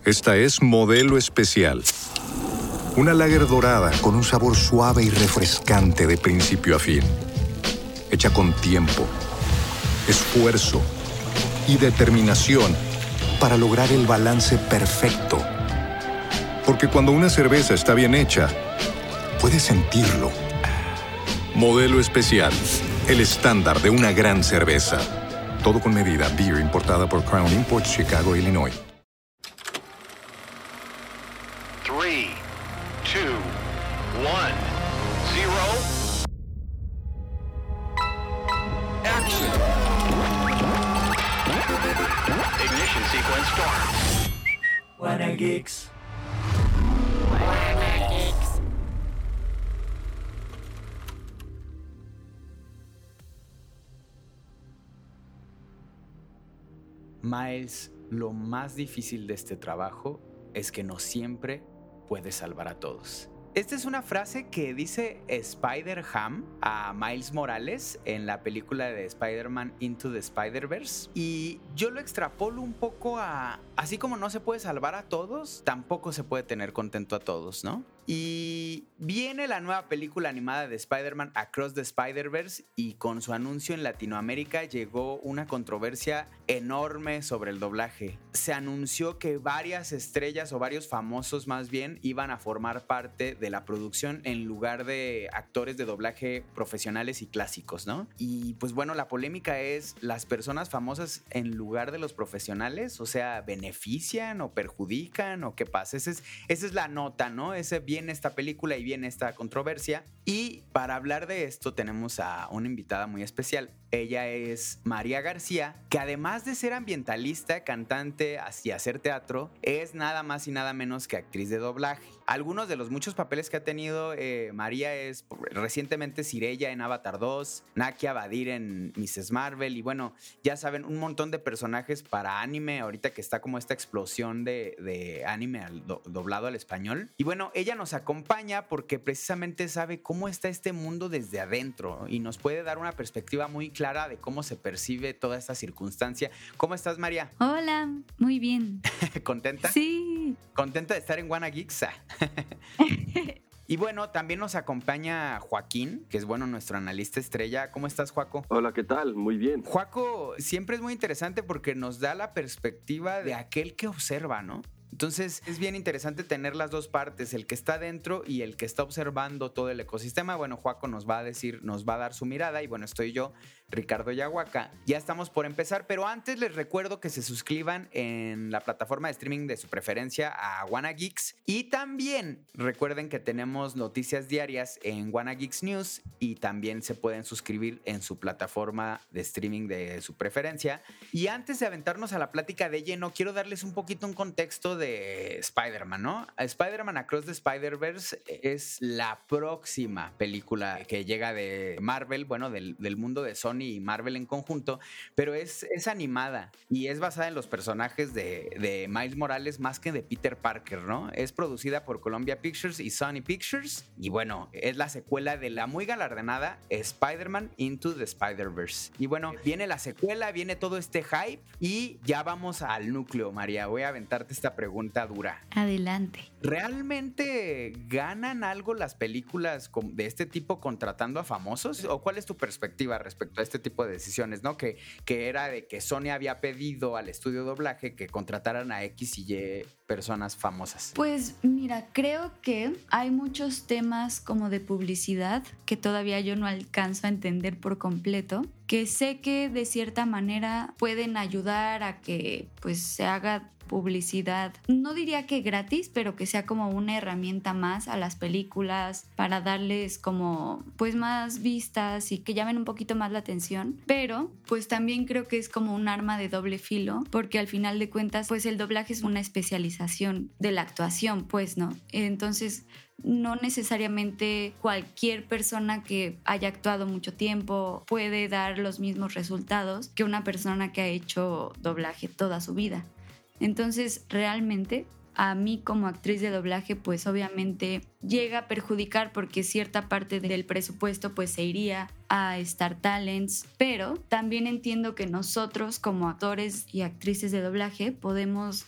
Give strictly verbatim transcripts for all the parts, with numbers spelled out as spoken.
Esta es Modelo Especial. Una lager dorada con un sabor suave y refrescante de principio a fin. Hecha con tiempo, esfuerzo y determinación para lograr el balance perfecto. Porque cuando una cerveza está bien hecha, puedes sentirlo. Modelo Especial, el estándar de una gran cerveza. Todo con medida. Beer importada por Crown Imports, Chicago, Illinois. Three, two, one, zero. Action. Ignition sequence start. Wanna Geeks. Miles, lo más difícil de este trabajo es que no siempre puedes salvar a todos. Esta es una frase que dice Spider-Ham a Miles Morales en la película de Spider-Man Into the Spider-Verse, y yo lo extrapolo un poco a así como no se puede salvar a todos, tampoco se puede tener contento a todos, ¿no? Y viene la nueva película animada de Spider-Man Across the Spider-Verse, y con su anuncio en Latinoamérica llegó una controversia enorme sobre el doblaje. Se anunció que varias estrellas o varios famosos más bien iban a formar parte de la producción en lugar de actores de doblaje profesionales y clásicos, ¿no? Y pues bueno, la polémica es las personas famosas en lugar de los profesionales, o sea, benefician o perjudican o qué pasa. Esa es, esa es la nota, ¿no? Ese viene esta película y viene esta controversia. Y para hablar de esto tenemos a una invitada muy especial. Ella es María García, que además de ser ambientalista, cantante y hacer teatro, es nada más y nada menos que actriz de doblaje. Algunos de los muchos papeles que ha tenido eh, María es recientemente Sireyya en Avatar dos, Nakia Badir en missus Marvel, y bueno, ya saben, un montón de personajes para anime, ahorita que está como esta explosión de, de anime al do, doblado al español. Y bueno, ella nos acompaña porque precisamente sabe cómo está este mundo desde adentro, ¿no? Y nos puede dar una perspectiva muy clara de cómo se percibe toda esta circunstancia. ¿Cómo estás, María? Hola, muy bien. ¿Contenta? Sí. ¿Contenta de estar en Wanna Geeks? Y bueno, también nos acompaña Joaquín, que es, bueno, nuestro analista estrella. ¿Cómo estás, Joaco? Hola, ¿qué tal? Muy bien. Joaco siempre es muy interesante porque nos da la perspectiva de aquel que observa, ¿no? Entonces es bien interesante tener las dos partes, el que está dentro y el que está observando todo el ecosistema. Bueno, Joaco nos va a decir, nos va a dar su mirada, y bueno, estoy yo, Ricardo Yahuaca. Ya estamos por empezar, pero antes les recuerdo que se suscriban en la plataforma de streaming de su preferencia a Wanna Geeks, y también recuerden que tenemos noticias diarias en Wanna Geeks News, y también se pueden suscribir en su plataforma de streaming de su preferencia. Y antes de aventarnos a la plática de lleno, quiero darles un poquito un contexto de Spider-Man, ¿no? Spider-Man Across the Spider-Verse es la próxima película que llega de Marvel, bueno, del, del mundo de Sony y Marvel en conjunto, pero es, es animada y es basada en los personajes de, de Miles Morales más que de Peter Parker, ¿no? Es producida por Columbia Pictures y Sony Pictures, y bueno, es la secuela de la muy galardonada Spider-Man Into the Spider-Verse. Y bueno, viene la secuela, viene todo este hype, y ya vamos al núcleo, María. Voy a aventarte esta pregunta Pregunta dura. Adelante. ¿Realmente ganan algo las películas de este tipo contratando a famosos? ¿O cuál es tu perspectiva respecto a este tipo de decisiones, ¿no? Que, que era de que Sony había pedido al estudio de doblaje que contrataran a X y Y personas famosas. Pues mira, creo que hay muchos temas como de publicidad que todavía yo no alcanzo a entender por completo, que sé que de cierta manera pueden ayudar a que pues se haga publicidad, no diría que gratis, pero que sea como una herramienta más a las películas para darles como pues más vistas y que llamen un poquito más la atención, pero pues también creo que es como un arma de doble filo, porque al final de cuentas pues el doblaje es una especialización de la actuación, pues, ¿no? Entonces no necesariamente cualquier persona que haya actuado mucho tiempo puede dar los mismos resultados que una persona que ha hecho doblaje toda su vida. Entonces, realmente, a mí como actriz de doblaje, pues obviamente llega a perjudicar porque cierta parte del presupuesto pues se iría a Star Talents, pero también entiendo que nosotros como actores y actrices de doblaje podemos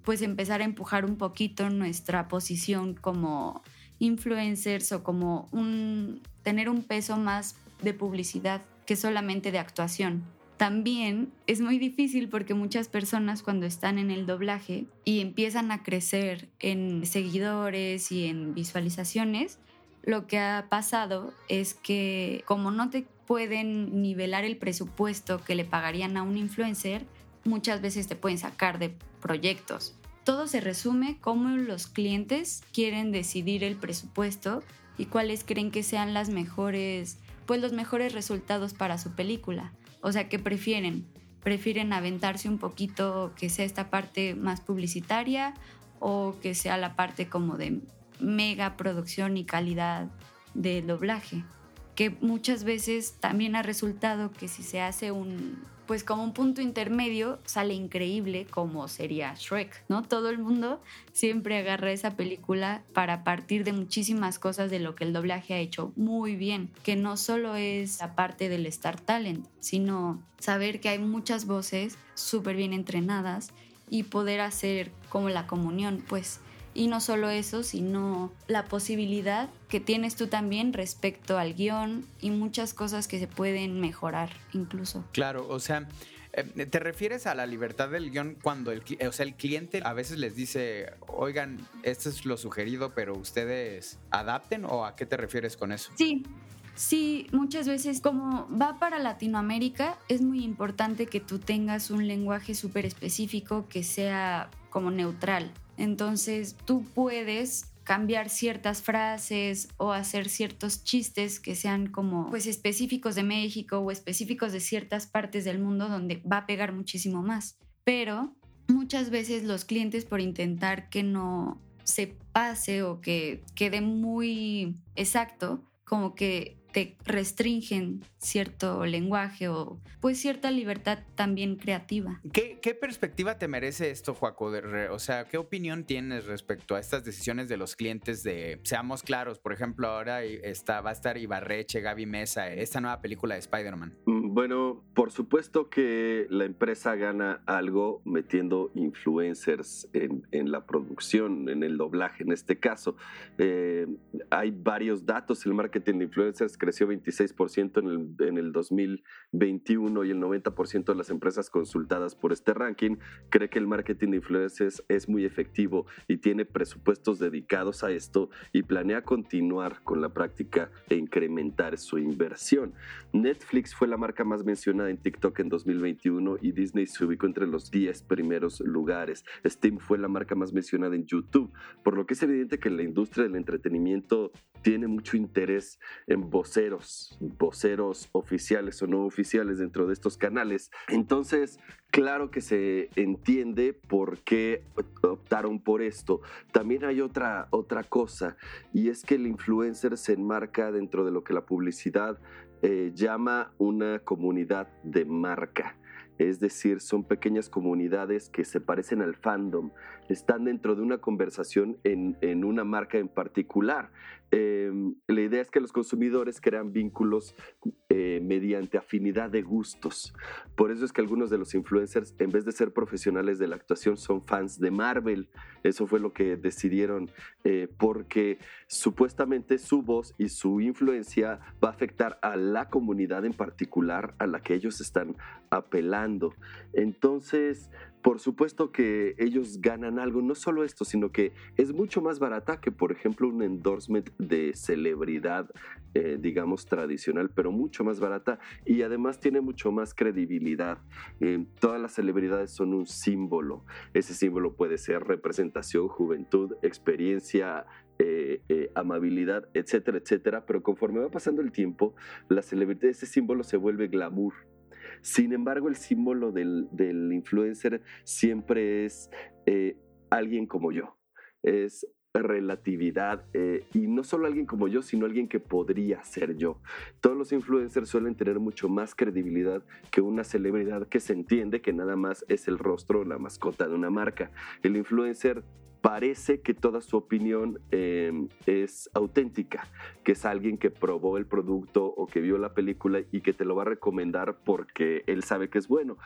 pues empezar a empujar un poquito nuestra posición como influencers o como un, tener un peso más de publicidad que solamente de actuación. También es muy difícil porque muchas personas cuando están en el doblaje y empiezan a crecer en seguidores y en visualizaciones, lo que ha pasado es que como no te pueden nivelar el presupuesto que le pagarían a un influencer, muchas veces te pueden sacar de proyectos. Todo se resume cómo los clientes quieren decidir el presupuesto y cuáles creen que sean las mejores, pues los mejores resultados para su película. O sea, ¿qué prefieren? ¿Prefieren aventarse un poquito que sea esta parte más publicitaria o que sea la parte como de mega producción y calidad de doblaje? Que muchas veces también ha resultado que si se hace un, pues como un punto intermedio, sale increíble, como sería Shrek, ¿no? Todo el mundo siempre agarra esa película para partir de muchísimas cosas de lo que el doblaje ha hecho muy bien, que no solo es la parte del Star Talent, sino saber que hay muchas voces súper bien entrenadas y poder hacer como la comunión, pues. Y no solo eso, sino la posibilidad que tienes tú también respecto al guión y muchas cosas que se pueden mejorar incluso. Claro, o sea, ¿te refieres a la libertad del guión cuando el, o sea, el cliente a veces les dice, oigan, esto es lo sugerido, pero ustedes adapten, o a qué te refieres con eso? Sí. Sí, muchas veces como va para Latinoamérica, es muy importante que tú tengas un lenguaje súper específico que sea como neutral. Entonces tú puedes cambiar ciertas frases o hacer ciertos chistes que sean como pues específicos de México o específicos de ciertas partes del mundo donde va a pegar muchísimo más. Pero muchas veces los clientes, por intentar que no se pase o que quede muy exacto, como que te restringen cierto lenguaje o pues cierta libertad también creativa. ¿Qué, qué perspectiva te merece esto, Joaco? De re, o sea, ¿qué opinión tienes respecto a estas decisiones de los clientes de, seamos claros, por ejemplo, ahora está, va a estar Ibarreche, Gaby Mesa, esta nueva película de Spider-Man? Bueno, por supuesto que la empresa gana algo metiendo influencers en, en la producción, en el doblaje en este caso. Eh, hay varios datos, el marketing de influencers creció veintiséis por ciento en el, en el dos mil veintiuno y el noventa por ciento de las empresas consultadas por este ranking cree que el marketing de influencers es muy efectivo y tiene presupuestos dedicados a esto y planea continuar con la práctica e incrementar su inversión. Netflix fue la marca más mencionada en TikTok en dos mil veintiuno y Disney se ubicó entre los diez primeros lugares. Steam fue la marca más mencionada en YouTube, por lo que es evidente que la industria del entretenimiento tiene mucho interés en voceros, voceros oficiales o no oficiales dentro de estos canales. Entonces, claro que se entiende por qué optaron por esto. También hay otra, otra cosa, y es que el influencer se enmarca dentro de lo que la publicidad eh, llama una comunidad de marca. Es decir, son pequeñas comunidades que se parecen al fandom, están dentro de una conversación en, en una marca en particular. Eh, la idea es que los consumidores crean vínculos eh, mediante afinidad de gustos. Por eso es que algunos de los influencers, en vez de ser profesionales de la actuación, son fans de Marvel. Eso fue lo que decidieron, eh, porque supuestamente su voz y su influencia va a afectar a la comunidad en particular a la que ellos están apelando. Entonces, por supuesto que ellos ganan algo, no solo esto, sino que es mucho más barata que, por ejemplo, un endorsement de celebridad, eh, digamos, tradicional, pero mucho más barata, y además tiene mucho más credibilidad. Eh, todas las celebridades son un símbolo. Ese símbolo puede ser representación, juventud, experiencia, Eh, eh, amabilidad, etcétera, etcétera, pero conforme va pasando el tiempo, la celebridad, ese símbolo se vuelve glamour. Sin embargo, el símbolo del, del influencer siempre es eh, alguien como yo, es relatividad, eh, y no solo alguien como yo, sino alguien que podría ser yo. Todos los influencers suelen tener mucho más credibilidad que una celebridad que se entiende que nada más es el rostro o la mascota de una marca. El influencer parece que toda su opinión eh, es auténtica, que es alguien que probó el producto o que vio la película y que te lo va a recomendar porque él sabe que es bueno.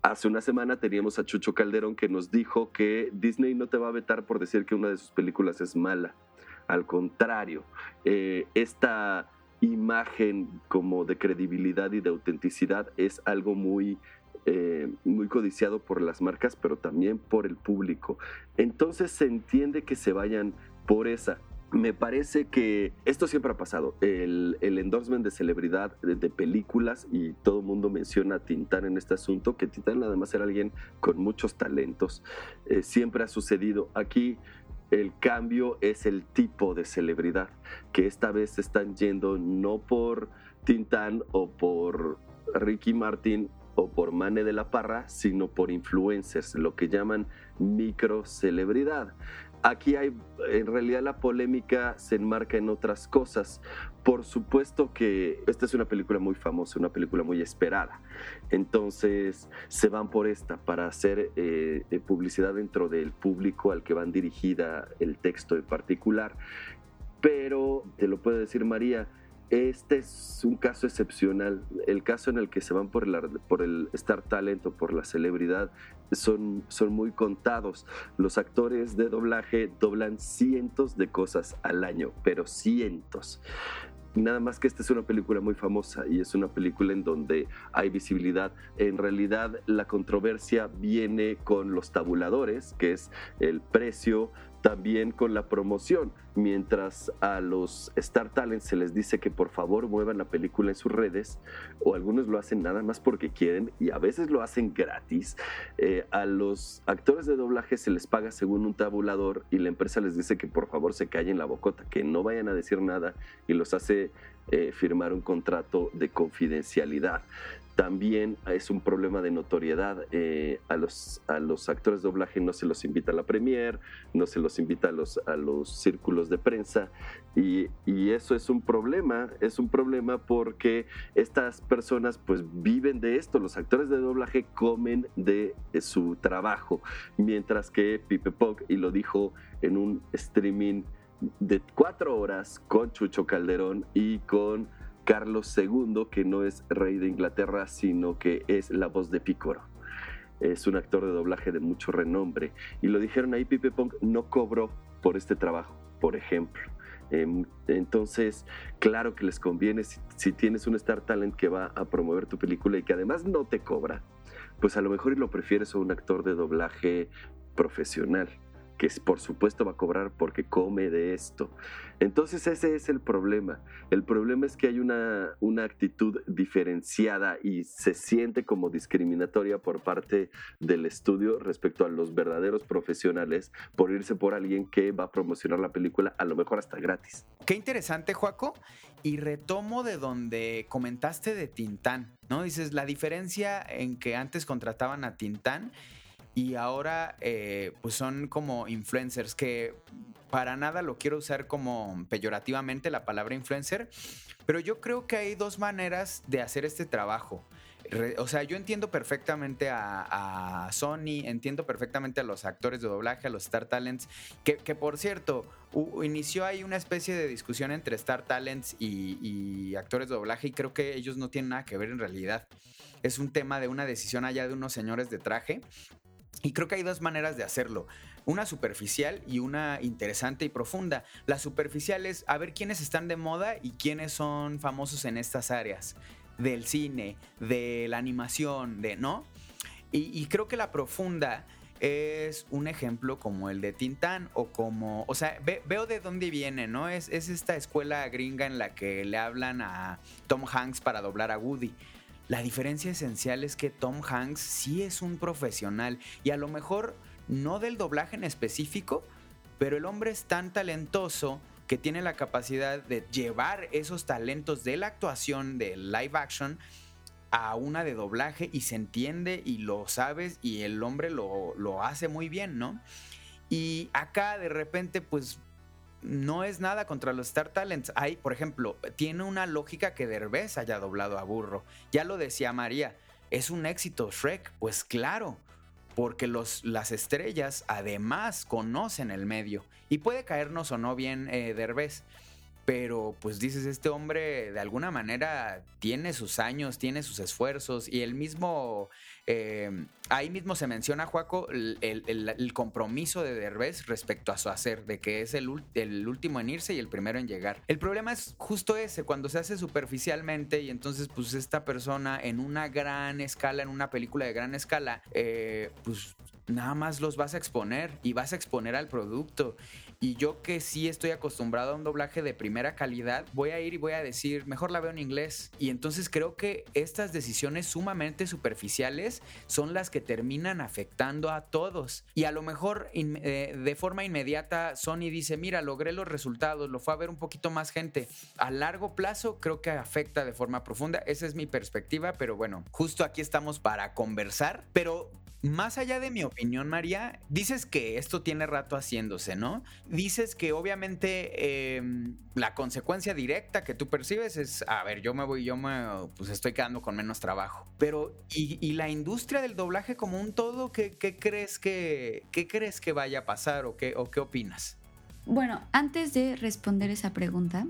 Hace una semana teníamos a Chucho Calderón que nos dijo que Disney no te va a vetar por decir que una de sus películas es mala. Al contrario, eh, esta imagen como de credibilidad y de autenticidad es algo muy, eh, muy codiciado por las marcas, pero también por el público. Entonces se entiende que se vayan por esa. Me parece que esto siempre ha pasado, el, el endorsement de celebridad de, de películas, y todo el mundo menciona a Tintán en este asunto, que Tintán además era alguien con muchos talentos, eh, siempre ha sucedido. Aquí el cambio es el tipo de celebridad, que esta vez están yendo no por Tintán o por Ricky Martin o por Mane de la Parra, sino por influencers, lo que llaman microcelebridad. Aquí hay, en realidad la polémica se enmarca en otras cosas. Por supuesto que esta es una película muy famosa, una película muy esperada. Entonces se van por esta para hacer eh, publicidad dentro del público al que van dirigida el texto en particular. Pero, te lo puede decir María, este es un caso excepcional. El caso en el que se van por el, por el Star Talent o por la celebridad son, son muy contados. Los actores de doblaje doblan cientos de cosas al año, pero cientos. Nada más que esta es una película muy famosa y es una película en donde hay visibilidad. En realidad la controversia viene con los tabuladores, que es el precio, también con la promoción. Mientras a los Star Talent se les dice que por favor muevan la película en sus redes, o algunos lo hacen nada más porque quieren y a veces lo hacen gratis, eh, a los actores de doblaje se les paga según un tabulador y la empresa les dice que por favor se callen la bocota, que no vayan a decir nada, y los hace eh, firmar un contrato de confidencialidad. También es un problema de notoriedad. Eh, a, los, a los actores de doblaje no se los invita a la premiere, no se los invita a los, a los círculos de prensa, y, y eso es un problema, es un problema porque estas personas pues viven de esto. Los actores de doblaje comen de su trabajo, mientras que Pipe Pog, y lo dijo en un streaming de cuatro horas con Chucho Calderón y con Carlos segundo, que no es rey de Inglaterra, sino que es la voz de Pícoro. Es un actor de doblaje de mucho renombre. Y lo dijeron ahí, Pipe Pong no cobró por este trabajo, por ejemplo. Eh, entonces, claro que les conviene, si, si tienes un Star Talent que va a promover tu película y que además no te cobra, pues a lo mejor lo prefieres a un actor de doblaje profesional, que por supuesto va a cobrar porque come de esto. Entonces ese es el problema. El problema es que hay una, una actitud diferenciada y se siente como discriminatoria por parte del estudio respecto a los verdaderos profesionales por irse por alguien que va a promocionar la película, a lo mejor hasta gratis. Qué interesante, Joaco. Y retomo de donde comentaste de Tintán, ¿no? Dices, la diferencia en que antes contrataban a Tintán y ahora eh, pues son como influencers, que para nada lo quiero usar como peyorativamente la palabra influencer, pero yo creo que hay dos maneras de hacer este trabajo. Re, o sea, yo entiendo perfectamente a, a Sony, entiendo perfectamente a los actores de doblaje, a los Star Talents, que, que por cierto, u, inició ahí una especie de discusión entre Star Talents y, y actores de doblaje, y creo que ellos no tienen nada que ver en realidad. Es un tema de una decisión allá de unos señores de traje. Y creo que hay dos maneras de hacerlo, una superficial y una interesante y profunda. La superficial es a ver quiénes están de moda y quiénes son famosos en estas áreas, del cine, de la animación, de, ¿no? Y, y creo que la profunda es un ejemplo como el de Tintán, o como, o sea, ve, veo de dónde viene, ¿no? Es, es esta escuela gringa en la que le hablan a Tom Hanks para doblar a Woody. La diferencia esencial es que Tom Hanks sí es un profesional, y a lo mejor no del doblaje en específico, pero el hombre es tan talentoso que tiene la capacidad de llevar esos talentos de la actuación, de live action, a una de doblaje, y se entiende y lo sabes, y el hombre lo, lo hace muy bien, ¿no? Y acá de repente pues no es nada contra los Star Talents. Hay, por ejemplo, tiene una lógica que Derbez haya doblado a Burro. Ya lo decía María, ¿es un éxito Shrek? Pues claro, porque los, las estrellas además conocen el medio. Y puede caernos o no bien eh, Derbez, pero pues dices, este hombre de alguna manera tiene sus años, tiene sus esfuerzos, y el mismo Eh, ahí mismo se menciona, Joaco, el, el, el compromiso de Derbez respecto a su hacer, de que es el, el último en irse y el primero en llegar. El problema es justo ese, cuando se hace superficialmente y entonces pues esta persona en una gran escala, en una película de gran escala, eh, pues nada más los vas a exponer y vas a exponer al producto. Y yo que sí estoy acostumbrado a un doblaje de primera calidad, voy a ir y voy a decir, mejor la veo en inglés. Y entonces creo que estas decisiones sumamente superficiales son las que terminan afectando a todos. Y a lo mejor in, eh, de forma inmediata Sony dice, mira, logré los resultados, lo fue a ver un poquito más gente. A largo plazo creo que afecta de forma profunda. Esa es mi perspectiva, pero bueno, justo aquí estamos para conversar. Pero más allá de mi opinión, María, dices que esto tiene rato haciéndose, ¿no? Dices que obviamente eh, la consecuencia directa que tú percibes es, a ver, yo me voy, yo me, pues estoy quedando con menos trabajo. Pero, ¿y, y la industria del doblaje como un todo? ¿Qué, qué crees que, qué crees que vaya a pasar o qué, o qué opinas? Bueno, antes de responder esa pregunta,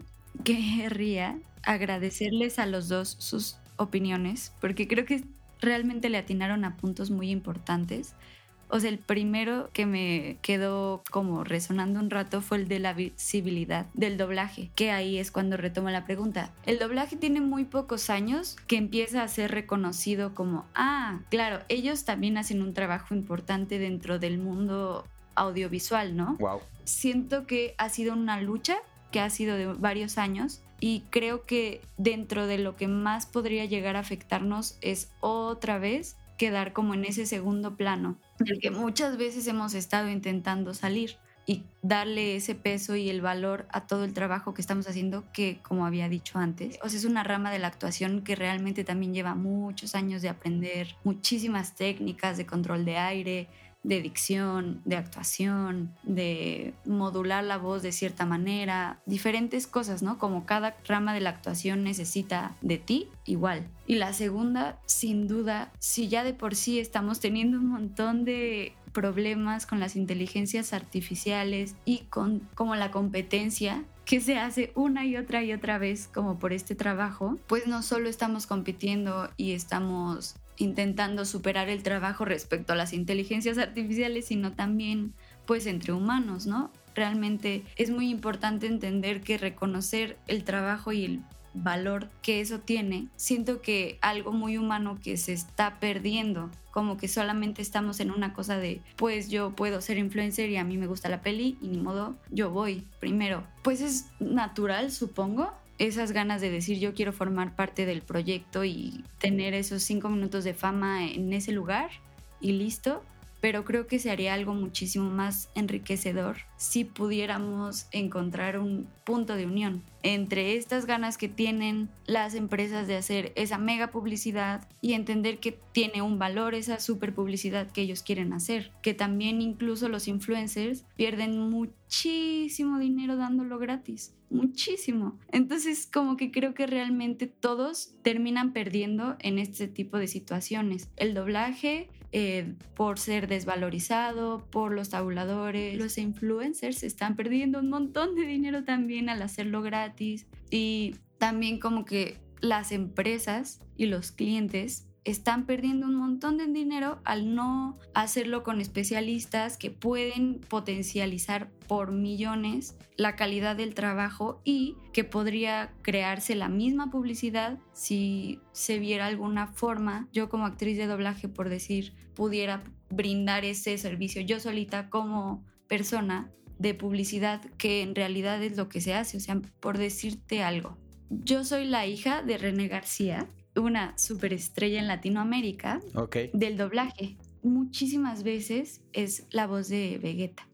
querría agradecerles a los dos sus opiniones, porque creo que realmente le atinaron a puntos muy importantes. O sea, el primero que me quedó como resonando un rato fue el de la visibilidad del doblaje, que ahí es cuando retomo la pregunta. El doblaje tiene muy pocos años que empieza a ser reconocido como, ah, claro, ellos también hacen un trabajo importante dentro del mundo audiovisual, ¿no? Wow. Siento que ha sido una lucha que ha sido de varios años. Y creo que dentro de lo que más podría llegar a afectarnos es otra vez quedar como en ese segundo plano, del que muchas veces hemos estado intentando salir y darle ese peso y el valor a todo el trabajo que estamos haciendo, que como había dicho antes, o sea, es una rama de la actuación que realmente también lleva muchos años de aprender, muchísimas técnicas de control de aire, de dicción, de actuación, de modular la voz de cierta manera, diferentes cosas, ¿no? Como cada rama de la actuación necesita de ti, igual. Y la segunda, sin duda, si ya de por sí estamos teniendo un montón de problemas con las inteligencias artificiales y con como la competencia que se hace una y otra y otra vez como por este trabajo, pues no solo estamos compitiendo y estamos intentando superar el trabajo respecto a las inteligencias artificiales, sino también pues entre humanos, ¿no? Realmente es muy importante entender que reconocer el trabajo y el valor que eso tiene, siento que algo muy humano que se está perdiendo, como que solamente estamos en una cosa de pues yo puedo ser influencer y a mí me gusta la peli y ni modo, yo voy primero. Pues es natural, supongo, esas ganas de decir yo quiero formar parte del proyecto y tener esos cinco minutos de fama en ese lugar y listo, pero creo que se haría algo muchísimo más enriquecedor si pudiéramos encontrar un punto de unión entre estas ganas que tienen las empresas de hacer esa mega publicidad y entender que tiene un valor esa super publicidad que ellos quieren hacer, que también incluso los influencers pierden muchísimo dinero dándolo gratis, muchísimo. Entonces como que creo que realmente todos terminan perdiendo en este tipo de situaciones. El doblaje eh, por ser desvalorizado, por los tabuladores, los influencers están perdiendo un montón de dinero también al hacerlo gratis. Y también como que las empresas y los clientes están perdiendo un montón de dinero al no hacerlo con especialistas que pueden potencializar por millones la calidad del trabajo y que podría crearse la misma publicidad si se viera alguna forma, yo como actriz de doblaje, por decir, pudiera brindar ese servicio yo solita como persona de publicidad, que en realidad es lo que se hace. O sea, por decirte algo, yo soy la hija de René García, una superestrella en Latinoamérica, okay, del doblaje. Muchísimas veces es la voz de Vegeta.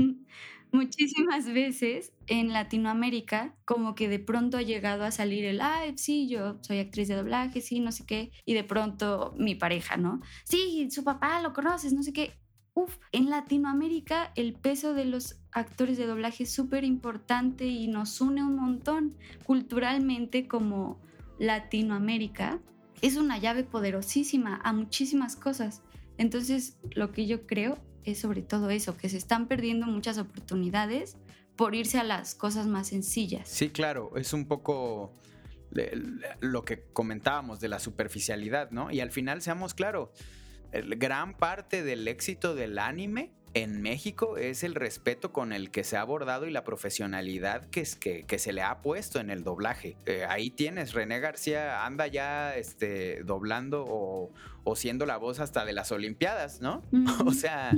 Muchísimas veces en Latinoamérica como que de pronto ha llegado a salir el, ah, sí, yo soy actriz de doblaje, sí, no sé qué, y de pronto mi pareja, ¿no? Sí, su papá lo conoces, no sé qué. Uf, en Latinoamérica el peso de los actores de doblaje es súper importante y nos une un montón. Culturalmente, como Latinoamérica, es una llave poderosísima a muchísimas cosas. Entonces, lo que yo creo es sobre todo eso, que se están perdiendo muchas oportunidades por irse a las cosas más sencillas. Sí, claro, es un poco lo que comentábamos de la superficialidad, ¿no? Y al final, seamos claros, el- gran parte del éxito del anime en México es el respeto con el que se ha abordado y la profesionalidad que, es, que, que se le ha puesto en el doblaje. Eh, ahí tienes, René García anda ya este, doblando o, o siendo la voz hasta de las Olimpiadas, ¿no? Ujú. O sea,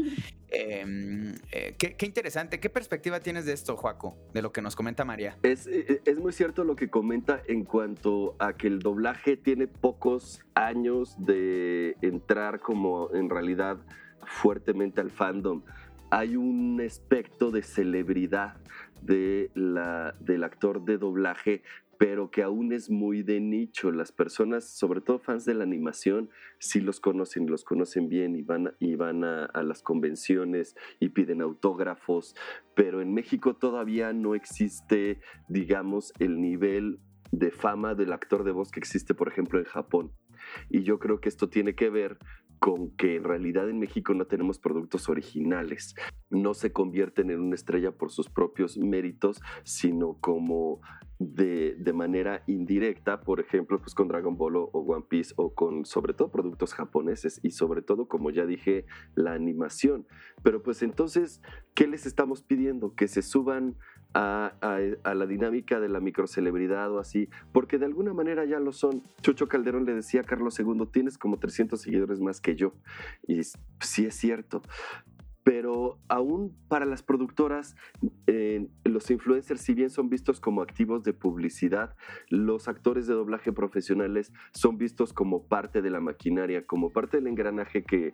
eh, eh, qué, qué interesante. ¿Qué perspectiva tienes de esto, Joaco? De lo que nos comenta María. Es, eh, es muy cierto lo que comenta en cuanto a que el doblaje tiene pocos años de entrar como en realidad fuertemente al fandom. Hay un aspecto de celebridad de la, del actor de doblaje, pero que aún es muy de nicho. Las personas, sobre todo fans de la animación, sí los conocen, los conocen bien y van, y van a, a las convenciones y piden autógrafos, pero en México todavía no existe, digamos, el nivel de fama del actor de voz que existe, por ejemplo, en Japón. Y yo creo que esto tiene que ver con que en realidad en México no tenemos productos originales. No se convierten en una estrella por sus propios méritos, sino como de, de manera indirecta, por ejemplo, pues con Dragon Ball o, o One Piece, o con sobre todo productos japoneses y sobre todo, como ya dije, la animación. Pero pues entonces, ¿qué les estamos pidiendo? Que se suban A, a, a la dinámica de la microcelebridad o así, porque de alguna manera ya lo son. Chucho Calderón le decía a Carlos segundo, tienes como trescientos seguidores más que yo, y sí es cierto. Pero aún para las productoras, eh, los influencers, si bien son vistos como activos de publicidad, los actores de doblaje profesionales son vistos como parte de la maquinaria, como parte del engranaje que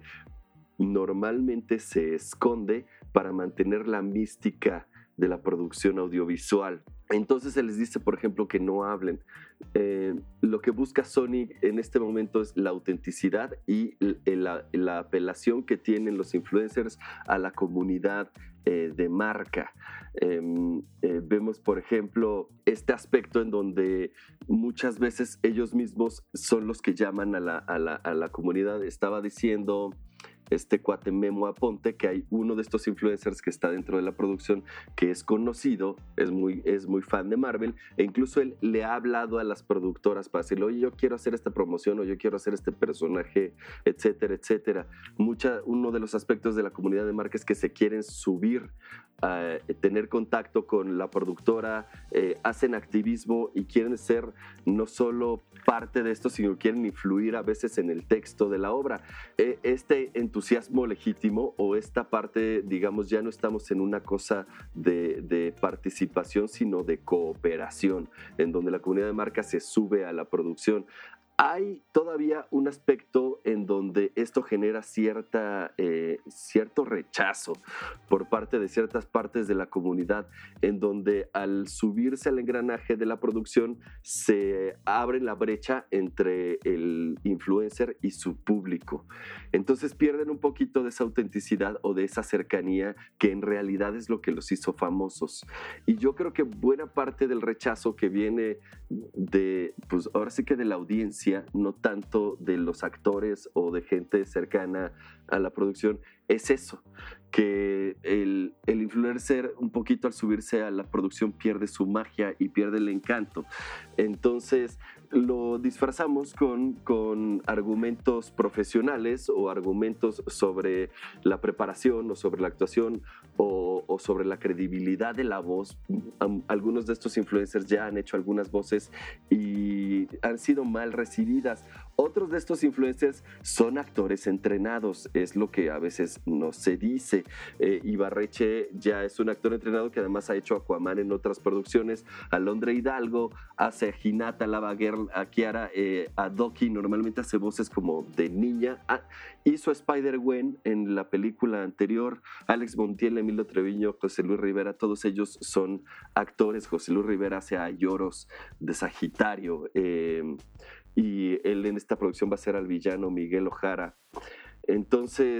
normalmente se esconde para mantener la mística de la producción audiovisual. Entonces se les dice, por ejemplo, que no hablen. Eh, lo que busca Sony en este momento es la autenticidad y la, la apelación que tienen los influencers a la comunidad eh, de marca. Eh, eh, vemos, por ejemplo, este aspecto en donde muchas veces ellos mismos son los que llaman a la, a la, a la comunidad. Estaba diciendo este cuate Memo Aponte que hay uno de estos influencers que está dentro de la producción que es conocido, es muy, es muy fan de Marvel, e incluso él le ha hablado a las productoras para decirle, oye, yo quiero hacer esta promoción o yo quiero hacer este personaje, etcétera, etcétera. Mucha, uno de los aspectos de la comunidad de marca es que se quieren subir a tener contacto con la productora, eh, hacen activismo y quieren ser no solo parte de esto, sino quieren influir a veces en el texto de la obra. Eh, este entusiasmo legítimo o esta parte, digamos, ya no estamos en una cosa de, de participación, sino de cooperación, en donde la comunidad de marca se sube a la producción. Hay todavía un aspecto en donde esto genera cierta, eh, cierto rechazo por parte de ciertas partes de la comunidad, en donde al subirse al engranaje de la producción se abre la brecha entre el influencer y su público. Entonces pierden un poquito de esa autenticidad o de esa cercanía que en realidad es lo que los hizo famosos. Y yo creo que buena parte del rechazo que viene de, pues ahora sí que de la audiencia, no tanto de los actores o de gente cercana a la producción, es eso, que el, el influencer un poquito al subirse a la producción pierde su magia y pierde el encanto. Entonces lo disfrazamos con, con argumentos profesionales o argumentos sobre la preparación o sobre la actuación o, o sobre la credibilidad de la voz. Um, algunos de estos influencers ya han hecho algunas voces y han sido mal recibidas. Otros de estos influencers son actores entrenados, es lo que a veces no se dice. Eh, Ibarreche ya es un actor entrenado que además ha hecho Aquaman en otras producciones. Alondra Hidalgo hace a Hinata, Lava Girl, a Kiara, eh, a Doki, normalmente hace voces como de niña. Ah, hizo a Spider-Gwen en la película anterior. Alex Montiel, Emilio Treviño, José Luis Rivera, todos ellos son actores. José Luis Rivera hace a Lloros de Sagitario. Eh, y él en esta producción va a ser al villano Miguel Ojara. Entonces,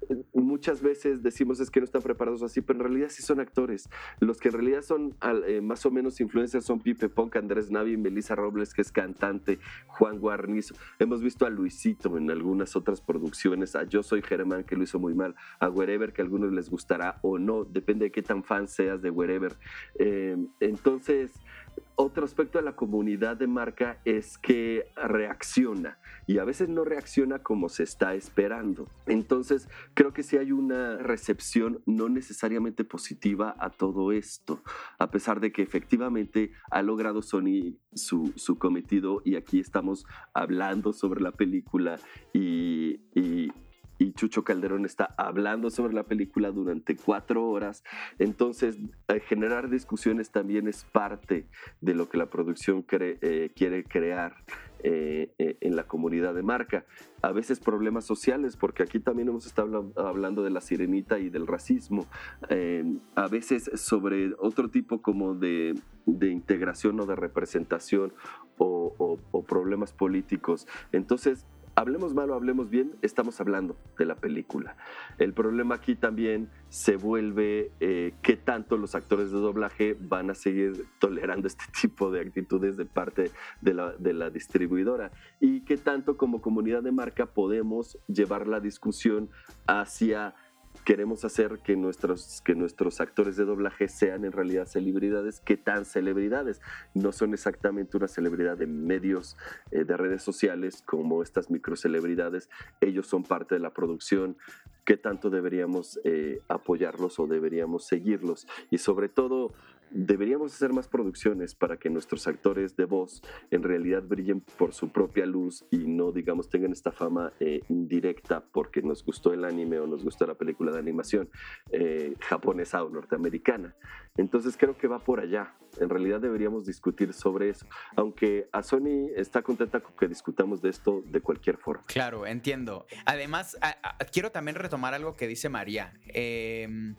muchas veces decimos es que no están preparados así, pero en realidad sí son actores. Los que en realidad son eh, más o menos influencers son Pipe Punk, Andrés Navi, Melissa Robles, que es cantante, Juan Guarnizo. Hemos visto a Luisito en algunas otras producciones, a Yo Soy Germán, que lo hizo muy mal, a Wherever, que a algunos les gustará o no, depende de qué tan fan seas de Wherever. Eh, entonces, otro aspecto de la comunidad de marca es que reacciona y a veces no reacciona como se está esperando. Entonces, creo que sí hay una recepción no necesariamente positiva a todo esto, a pesar de que efectivamente ha logrado Sony su, su cometido y aquí estamos hablando sobre la película y... y y Chucho Calderón está hablando sobre la película durante cuatro horas. Entonces, generar discusiones también es parte de lo que la producción cre- eh, quiere crear eh, eh, en la comunidad de marca. A veces problemas sociales, porque aquí también hemos estado hablando de la sirenita y del racismo. Eh, a veces sobre otro tipo como de, de integración o de representación o, o, o problemas políticos. Entonces, hablemos mal o hablemos bien, estamos hablando de la película. El problema aquí también se vuelve eh, qué tanto los actores de doblaje van a seguir tolerando este tipo de actitudes de parte de la, de la distribuidora y qué tanto como comunidad de marca podemos llevar la discusión hacia... Queremos hacer que nuestros, que nuestros actores de doblaje sean en realidad celebridades. ¿Qué tan celebridades? No son exactamente una celebridad de medios, eh, de redes sociales como estas microcelebridades. Ellos son parte de la producción. ¿Qué tanto deberíamos eh, apoyarlos o deberíamos seguirlos? Y sobre todo, deberíamos hacer más producciones para que nuestros actores de voz en realidad brillen por su propia luz y no, digamos, tengan esta fama eh, indirecta porque nos gustó el anime o nos gustó la película de animación eh, japonesa o norteamericana. Entonces creo que va por allá. En realidad deberíamos discutir sobre eso, aunque a Sony está contenta con que discutamos de esto de cualquier forma. Claro, entiendo. Además, a, a, quiero también retomar algo que dice María. Eh...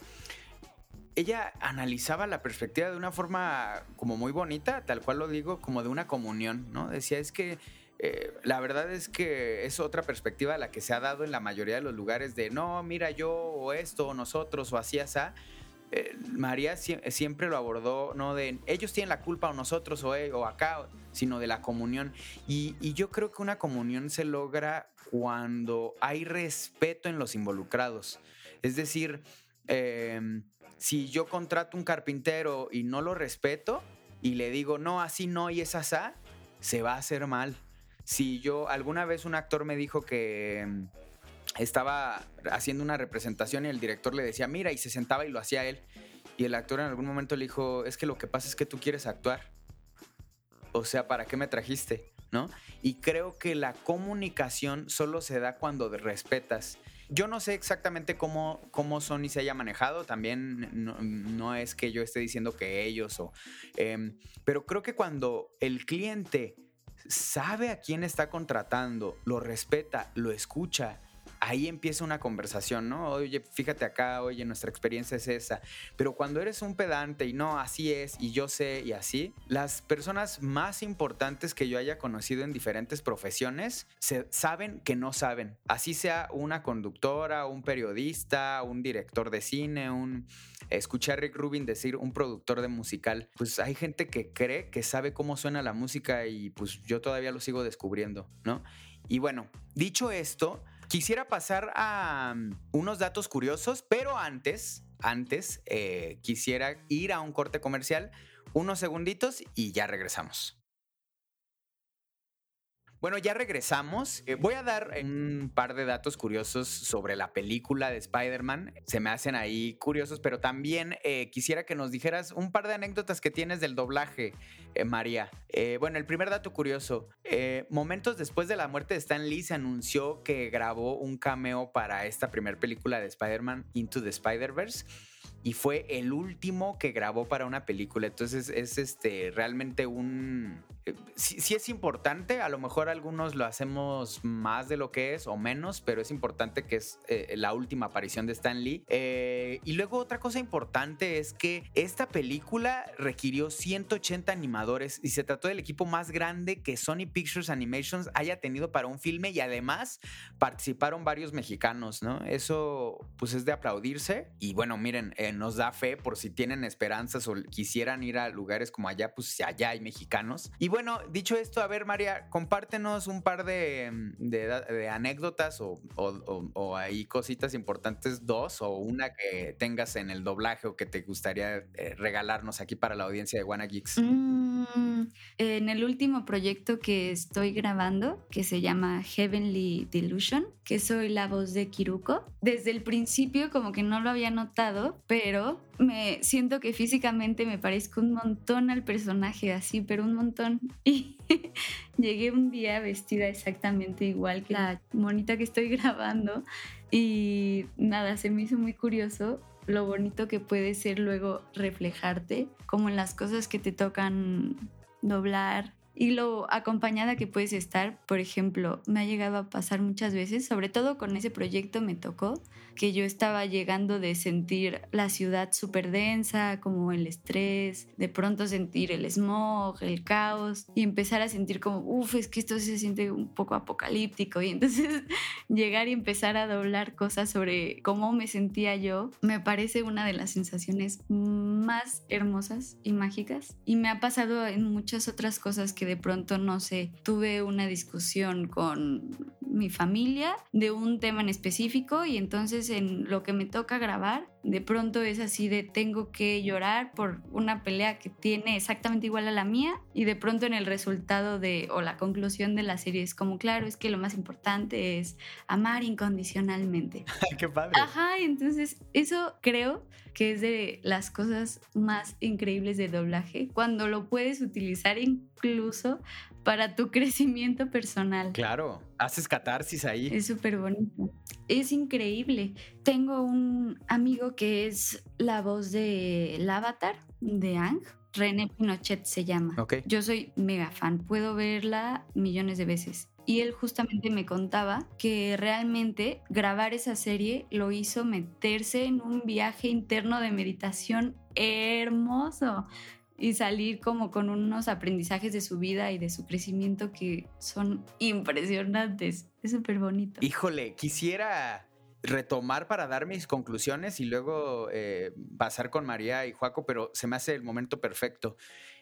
Ella analizaba la perspectiva de una forma como muy bonita, tal cual lo digo, como de una comunión, ¿no? Decía, es que eh, la verdad es que es otra perspectiva la que se ha dado en la mayoría de los lugares de, no, mira yo, o esto, o nosotros, o así, así. Eh, María si- siempre lo abordó, no de ellos tienen la culpa, o nosotros, o, eh, o acá, sino de la comunión. Y, y yo creo que una comunión se logra cuando hay respeto en los involucrados. Es decir, eh, si yo contrato un carpintero y no lo respeto y le digo, no, así no y es asá, se va a hacer mal. Si yo, alguna vez un actor me dijo que estaba haciendo una representación y el director le decía, mira, y se sentaba y lo hacía él. Y el actor en algún momento le dijo, es que lo que pasa es que tú quieres actuar. O sea, ¿para qué me trajiste? ¿No? Y creo que la comunicación solo se da cuando respetas. Yo no sé exactamente cómo, cómo Sony se haya manejado, también no, no es que yo esté diciendo que ellos o... Eh, pero creo que cuando el cliente sabe a quién está contratando, lo respeta, lo escucha, ahí empieza una conversación, ¿no? Oye, fíjate acá, oye, nuestra experiencia es esa. Pero cuando eres un pedante y no, así es, y yo sé, y así, las personas más importantes que yo haya conocido en diferentes profesiones se, saben que no saben. Así sea una conductora, un periodista, un director de cine, un... Escuché a Rick Rubin decir un productor de musical. Pues hay gente que cree que sabe cómo suena la música y pues yo todavía lo sigo descubriendo, ¿no? Y bueno, dicho esto... Quisiera pasar a um, unos datos curiosos, pero antes, antes eh, quisiera ir a un corte comercial, unos segunditos y ya regresamos. Bueno, ya regresamos. Eh, voy a dar un par de datos curiosos sobre la película de Spider-Man. Se me hacen ahí curiosos, pero también eh, quisiera que nos dijeras un par de anécdotas que tienes del doblaje, eh, María. Eh, bueno, el primer dato curioso. Eh, momentos después de la muerte de Stan Lee se anunció que grabó un cameo para esta primera película de Spider-Man, Into the Spider-Verse. y fue el último que grabó para una película. Entonces es este realmente un... Eh, sí, sí es importante, a lo mejor algunos lo hacemos más de lo que es o menos, pero es importante que es eh, la última aparición de Stan Lee. Eh, y luego otra cosa importante es que esta película requirió ciento ochenta animadores y se trató del equipo más grande que Sony Pictures Animations haya tenido para un filme, y además participaron varios mexicanos, ¿no? Eso pues es de aplaudirse. Y bueno, miren, eh, nos da fe por si tienen esperanzas o quisieran ir a lugares como allá, pues allá hay mexicanos. Y bueno, dicho esto, a ver, María, compártenos un par de, de, de anécdotas o, o, o, o ahí cositas importantes, dos o una que tengas en el doblaje o que te gustaría eh, regalarnos aquí para la audiencia de Wanna Geeks. Mm, en el último proyecto que estoy grabando, que se llama Heavenly Delusion, que soy la voz de Kiruko, desde el principio como que no lo había notado, pero me siento que físicamente me parezco un montón al personaje, así, pero un montón. Y llegué un día vestida exactamente igual que la monita que estoy grabando y nada, se me hizo muy curioso lo bonito que puede ser luego reflejarte, como en las cosas que te tocan doblar y lo acompañada que puedes estar. Por ejemplo, me ha llegado a pasar muchas veces, sobre todo con ese proyecto me tocó, que yo estaba llegando de sentir la ciudad súper densa, como el estrés, de pronto sentir el smog, el caos, y empezar a sentir como, uff, es que esto se siente un poco apocalíptico, y entonces llegar y empezar a doblar cosas sobre cómo me sentía yo, me parece una de las sensaciones más hermosas y mágicas, y me ha pasado en muchas otras cosas que de pronto, no sé, tuve una discusión con mi familia de un tema en específico y entonces en lo que me toca grabar, de pronto es así de tengo que llorar por una pelea que tiene exactamente igual a la mía y de pronto en el resultado de o la conclusión de la serie es como, claro, es que lo más importante es amar incondicionalmente. ¡Qué padre! Ajá, entonces eso creo que es de las cosas más increíbles de doblaje, cuando lo puedes utilizar incluso para tu crecimiento personal. Claro, haces catarsis ahí. Es súper bonito. Es increíble. Tengo un amigo que es la voz del Avatar, de Aang. René Pinochet se llama. Okay. Yo soy mega fan. Puedo verla millones de veces. Y él justamente me contaba que realmente grabar esa serie lo hizo meterse en un viaje interno de meditación hermoso y salir como con unos aprendizajes de su vida y de su crecimiento que son impresionantes. Es súper bonito. Híjole, quisiera retomar para dar mis conclusiones y luego eh, pasar con María y Joaco, pero se me hace el momento perfecto.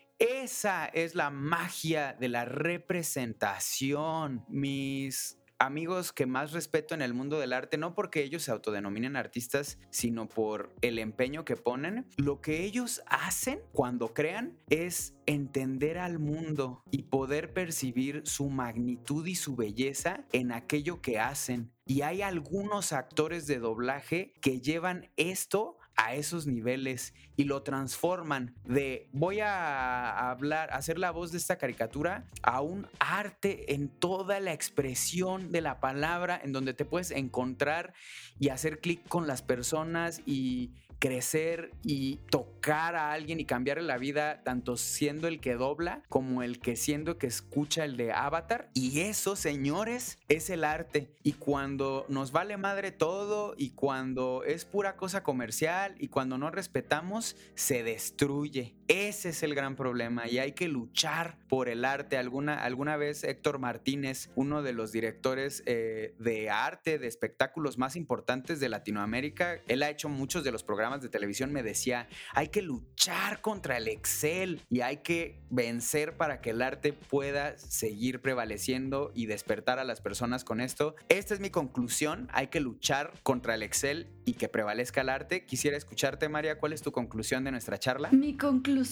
Esa es la magia de la representación. Mis amigos que más respeto en el mundo del arte, no porque ellos se autodenominen artistas, sino por el empeño que ponen. Lo que ellos hacen cuando crean es entender al mundo y poder percibir su magnitud y su belleza en aquello que hacen. Y hay algunos actores de doblaje que llevan esto a esos niveles y lo transforman de voy a hablar, a hacer la voz de esta caricatura a un arte en toda la expresión de la palabra, en donde te puedes encontrar y hacer clic con las personas y crecer y tocar a alguien y cambiarle la vida, tanto siendo el que dobla como el que siendo que escucha el de Avatar. Y eso, señores, es el arte. Y cuando nos vale madre todo y cuando es pura cosa comercial y cuando no respetamos, se destruye. Ese es el gran problema y hay que luchar por el arte. Alguna, alguna vez Héctor Martínez, uno de los directores eh, de arte, de espectáculos más importantes de Latinoamérica, él ha hecho muchos de los programas de televisión, me decía, hay que luchar contra el Excel y hay que vencer para que el arte pueda seguir prevaleciendo y despertar a las personas con esto. Esta es mi conclusión, hay que luchar contra el Excel y que prevalezca el arte. Quisiera escucharte, María, ¿cuál es tu conclusión de nuestra charla? Mi conclusión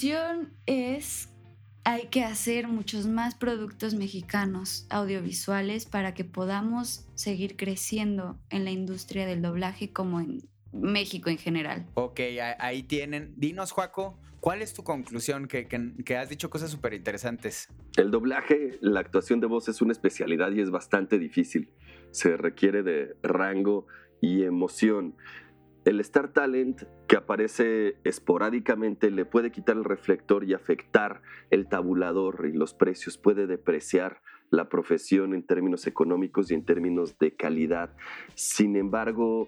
es hay que hacer muchos más productos mexicanos audiovisuales para que podamos seguir creciendo en la industria del doblaje como en México en general. Ok, ahí tienen. Dinos, Joaco, ¿cuál es tu conclusión? Que, que, que has dicho cosas súper interesantes. El doblaje, la actuación de voz es una especialidad y es bastante difícil. Se requiere de rango y emoción. El Star Talent, que aparece esporádicamente, le puede quitar el reflector y afectar el tabulador y los precios, puede depreciar la profesión en términos económicos y en términos de calidad. Sin embargo,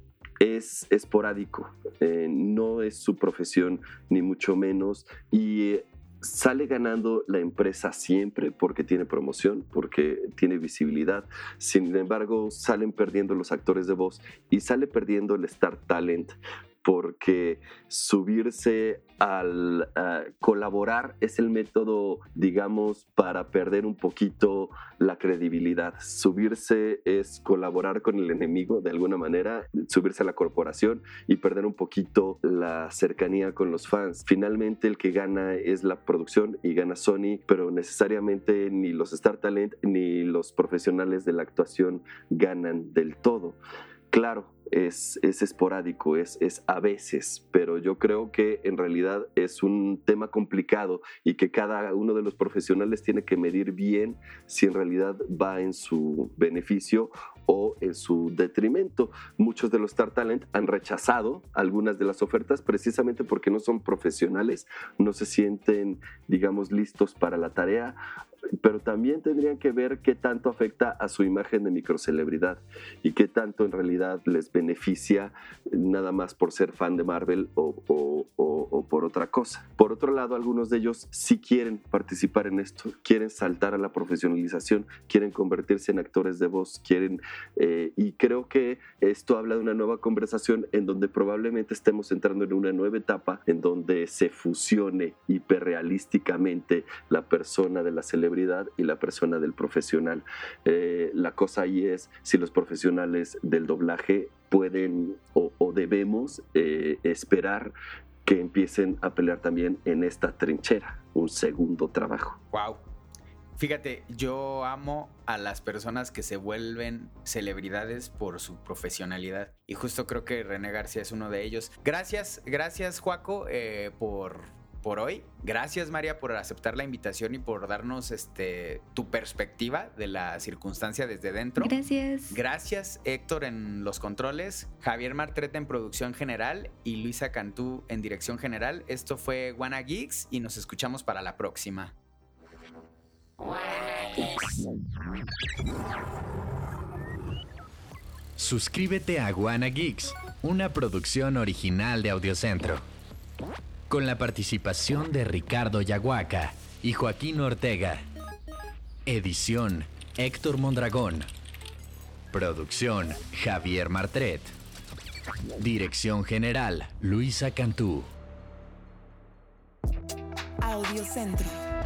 es esporádico, eh, no es su profesión ni mucho menos, y eh, sale ganando la empresa siempre porque tiene promoción, porque tiene visibilidad. Sin embargo, salen perdiendo los actores de voz y sale perdiendo el Star Talent porque subirse al uh, colaborar es el método, digamos, para perder un poquito la credibilidad. Subirse es colaborar con el enemigo de alguna manera, subirse a la corporación y perder un poquito la cercanía con los fans. Finalmente el que gana es la producción y gana Sony, pero necesariamente ni los Star Talent ni los profesionales de la actuación ganan del todo. Claro, es, es esporádico, es, es a veces, pero yo creo que en realidad es un tema complicado y que cada uno de los profesionales tiene que medir bien si en realidad va en su beneficio o en su detrimento. Muchos de los Star Talent han rechazado algunas de las ofertas precisamente porque no son profesionales, no se sienten, digamos, listos para la tarea, pero también tendrían que ver qué tanto afecta a su imagen de microcelebridad y qué tanto en realidad les beneficia nada más por ser fan de Marvel o, o, o, o por otra cosa. Por otro lado, algunos de ellos sí quieren participar en esto, quieren saltar a la profesionalización, quieren convertirse en actores de voz, quieren, eh, y creo que esto habla de una nueva conversación en donde probablemente estemos entrando en una nueva etapa en donde se fusione hiperrealísticamente la persona de la celebridad y la persona del profesional. Eh, la cosa ahí es si los profesionales del doblaje pueden o, o debemos eh, esperar que empiecen a pelear también en esta trinchera, un segundo trabajo. Wow. Fíjate, yo amo a las personas que se vuelven celebridades por su profesionalidad y justo creo que René García es uno de ellos. Gracias, gracias Joaco eh, por... por hoy. Gracias, María, por aceptar la invitación y por darnos este, tu perspectiva de la circunstancia desde dentro. Gracias. Gracias, Héctor, en los controles, Javier Martret en producción general y Luisa Cantú en dirección general. Esto fue Wanna Geeks y nos escuchamos para la próxima. Suscríbete a Wanna Geeks, una producción original de Audiocentro. Con la participación de Ricardo Yaguaca y Joaquín Ortega. Edición, Héctor Mondragón. Producción, Javier Martret. Dirección general, Luisa Cantú. Audiocentro.